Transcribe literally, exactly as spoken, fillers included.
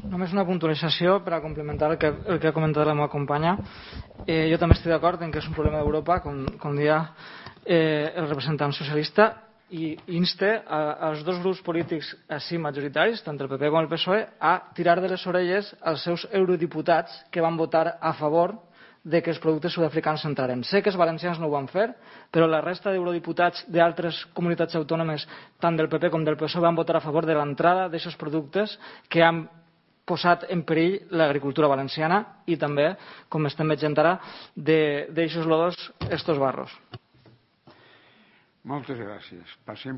Només una puntualització per a complementar el que, el que ha comentat la meva companya. Eh, jo també estic d'acord en que és un problema d'Europa, com, com deia eh, el representant socialista, i inste a, als dos grups polítics així majoritaris, tant el P P com el P S O E, a tirar de les orelles als seus eurodiputats que van votar a favor de que els productes sud-africans s'entraren. Sé que els valencians no ho van fer, però la resta d'eurodiputats d'altres comunitats autònomes, tant del P P com del P S O E, van votar a favor de l'entrada d'aquests productes que han posat en perill l'agricultura valenciana i també, com estem veient ara, d'aixos lodos, estos barros. Moltes gràcies. Passem